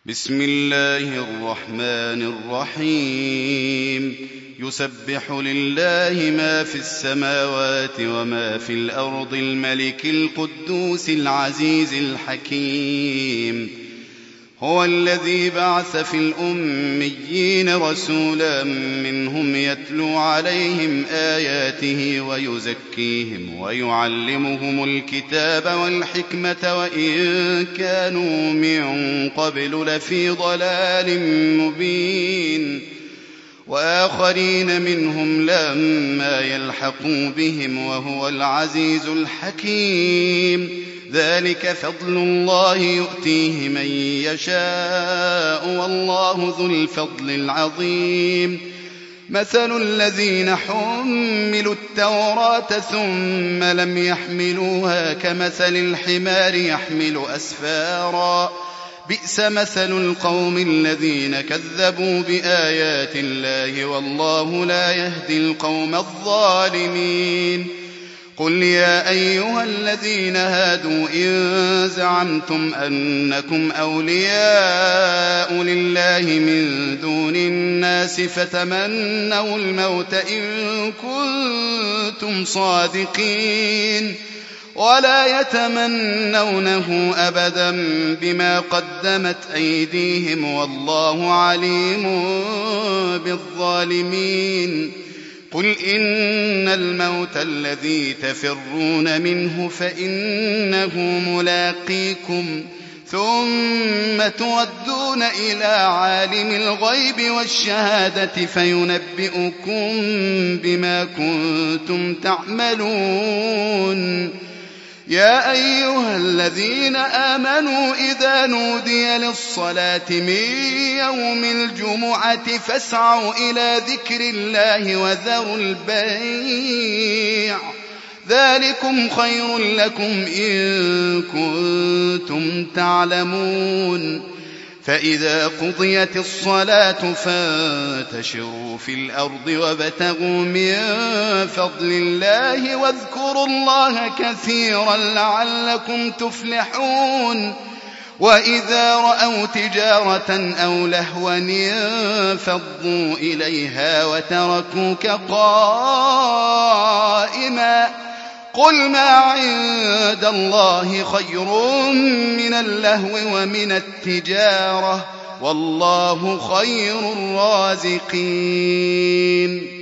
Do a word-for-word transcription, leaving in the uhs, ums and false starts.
بسم الله الرحمن الرحيم يسبح لله ما في السماوات وما في الأرض الملك القدوس العزيز الحكيم هو الذي بعث في الأميين رسولا منهم يتلو عليهم آياته ويزكيهم ويعلمهم الكتاب والحكمة وإن كانوا من قبل لفي ضلال مبين وآخرين منهم لما يلحقوا بهم وهو العزيز الحكيم ذلك فضل الله يؤتيه من يشاء والله ذو الفضل العظيم مثل الذين حملوا التوراة ثم لم يحملوها كمثل الحمار يحمل أسفارا بئس مثل القوم الذين كذبوا بآيات الله والله لا يهدي القوم الظالمين قل يا أيها الذين هادوا إن زعمتم أنكم أولياء لله من دون الناس فتمنوا الموت إن كنتم صادقين ولا يتمنونه أبدا بما قدمت أيديهم والله عليم بالظالمين قل إن الموت الذي تفرون منه فإنه ملاقيكم ثم تردون إلى عالم الغيب والشهادة فينبئكم بما كنتم تعملون يا أيها الذين آمنوا إذا نودي للصلاة من يوم الجمعة فاسعوا إلى ذكر الله وذروا البيع ذلكم خير لكم إن كنتم تعلمون فإذا قضيت الصلاة فانتشروا في الأرض وابتغوا من فضل الله واذكروا الله كثيرا لعلكم تفلحون وإذا رأوا تجارة أو لهوا انفضوا إليها وتركوك قائما قل ما عند الله خير من اللهو ومن التجارة والله خير الرازقين